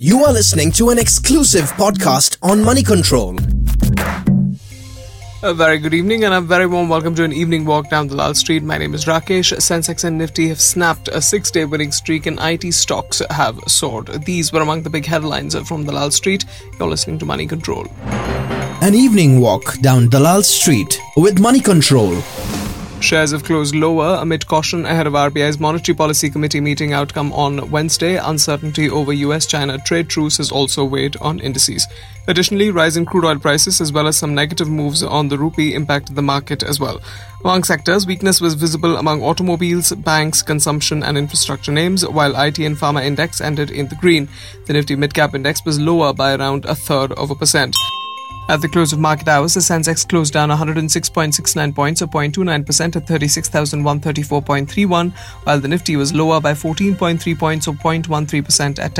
You are listening to an exclusive podcast on Money Control. A very good evening and a very warm welcome to an evening walk down Dalal Street. My name is Rakesh. Sensex and Nifty have snapped a 6-day winning streak and IT stocks have soared. These were among the big headlines from Dalal Street. You're listening to Money Control. An evening walk down Dalal Street with Money Control. Shares have closed lower amid caution ahead of RBI's Monetary Policy Committee meeting outcome on Wednesday. Uncertainty over US-China trade truce has also weighed on indices. Additionally, rising crude oil prices as well as some negative moves on the rupee impacted the market as well. Among sectors, weakness was visible among automobiles, banks, consumption and infrastructure names, while IT and pharma index ended in the green. The Nifty Midcap Index was lower by around 0.33%. At the close of market hours, the Sensex closed down 106.69 points or 0.29% at 36,134.31, while the Nifty was lower by 14.3 points or 0.13% at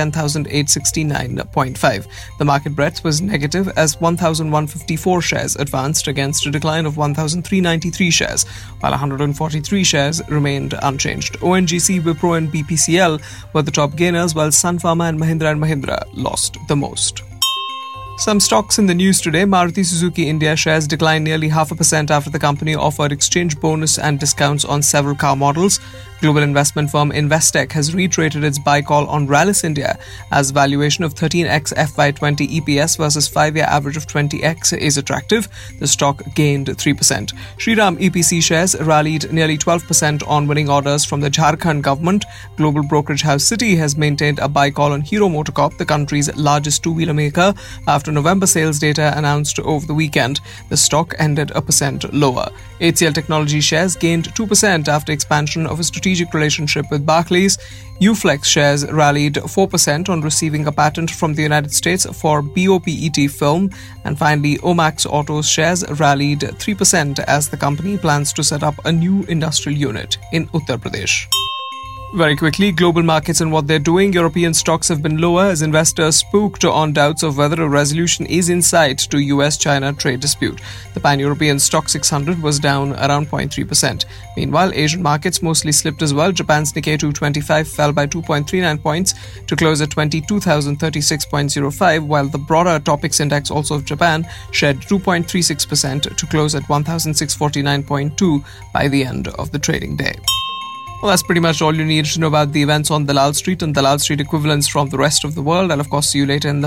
10,869.5. The market breadth was negative as 1,154 shares advanced against a decline of 1,393 shares, while 143 shares remained unchanged. ONGC, Wipro and BPCL were the top gainers, while Sun Pharma and Mahindra lost the most. Some stocks in the news today. Maruti Suzuki India shares declined nearly 0.5% after the company offered exchange bonus and discounts on several car models. Global investment firm Investec has reiterated its buy call on Rallis India as valuation of 13x FY20 EPS versus 5-year average of 20x is attractive. The stock gained 3%. Shriram EPC shares rallied nearly 12% on winning orders from the Jharkhand government. Global brokerage house Citi has maintained a buy call on Hero MotoCorp, the country's largest two-wheeler maker, after November sales data announced over the weekend. The stock ended 1% lower. HCL Technology shares gained 2% after expansion of a strategic relationship with Barclays. Uflex shares rallied 4% on receiving a patent from the United States for BOPET film. And finally, Omax Autos shares rallied 3% as the company plans to set up a new industrial unit in Uttar Pradesh. Very quickly, global markets and what they're doing. European stocks have been lower as investors spooked on doubts of whether a resolution is in sight to US-China trade dispute. The Pan-European Stock 600 was down around 0.3%. Meanwhile, Asian markets mostly slipped as well. Japan's Nikkei 225 fell by 2.39 points to close at 22,036.05, while the broader Topix index, also of Japan, shed 2.36% to close at 1,649.2 by the end of the trading day. Well, that's pretty much all you need to know about the events on Dalal Street and Dalal Street equivalents from the rest of the world. I'll of course see you later in the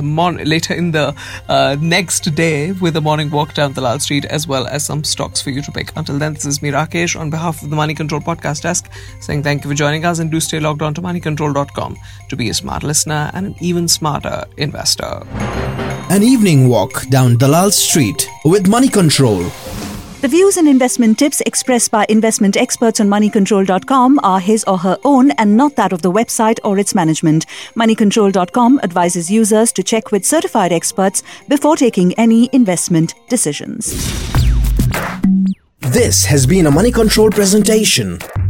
next day with a morning walk down Dalal Street as well as some stocks for you to pick. Until then, this is me, Rakesh, on behalf of the Money Control podcast desk, saying thank you for joining us and do stay logged on to moneycontrol.com to be a smart listener and an even smarter investor. An evening walk down Dalal Street with Money Control. The views and investment tips expressed by investment experts on moneycontrol.com are his or her own and not that of the website or its management. Moneycontrol.com advises users to check with certified experts before taking any investment decisions. This has been a Money Control presentation.